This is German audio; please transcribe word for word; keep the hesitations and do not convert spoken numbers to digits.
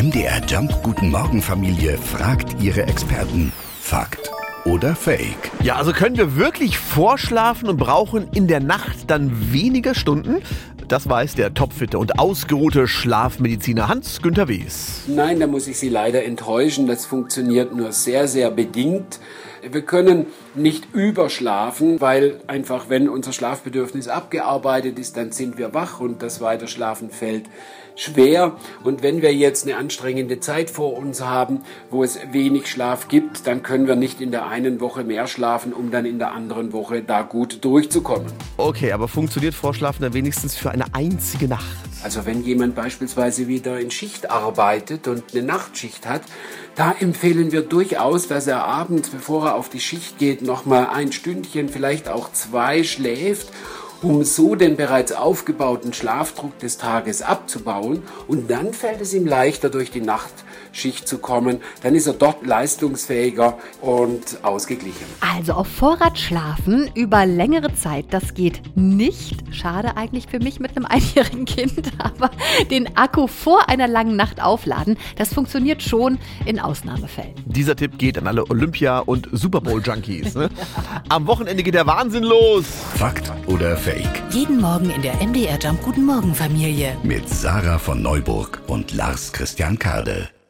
M D R Jump Guten Morgen Familie fragt ihre Experten. Fakt oder Fake? Ja, also können wir wirklich vorschlafen und brauchen in der Nacht dann weniger Stunden? Das weiß der topfitte und ausgeruhte Schlafmediziner Hans-Günther Wes. Nein, da muss ich Sie leider enttäuschen. Das funktioniert nur sehr, sehr bedingt. Wir können nicht überschlafen, weil einfach, wenn unser Schlafbedürfnis abgearbeitet ist, dann sind wir wach und das Weiterschlafen fällt schwer. Und wenn wir jetzt eine anstrengende Zeit vor uns haben, wo es wenig Schlaf gibt, dann können wir nicht in der einen Woche mehr schlafen, um dann in der anderen Woche da gut durchzukommen. Okay, aber funktioniert Vorschlafen dann wenigstens für eine einzige Nacht? Also wenn jemand beispielsweise wieder in Schicht arbeitet und eine Nachtschicht hat, da empfehlen wir durchaus, dass er abends, bevor er auf die Schicht geht, nochmal ein Stündchen, vielleicht auch zwei schläft, um so den bereits aufgebauten Schlafdruck des Tages abzubauen. Und dann fällt es ihm leichter, durch die Nachtschicht zu kommen. Dann ist er dort leistungsfähiger und ausgeglichen. Also auf Vorrat schlafen über längere Zeit, das geht nicht. Schade eigentlich für mich mit einem einjährigen Kind, aber den Akku vor einer langen Nacht aufladen, das funktioniert schon in Ausnahmefällen. Dieser Tipp geht an alle Olympia- und Super Bowl-Junkies. Ne? Am Wochenende geht der Wahnsinn los. Fakt oder Fake? Jeden Morgen in der M D R Jump Guten Morgen Familie. Mit Sarah von Neuburg und Lars Christian Kade.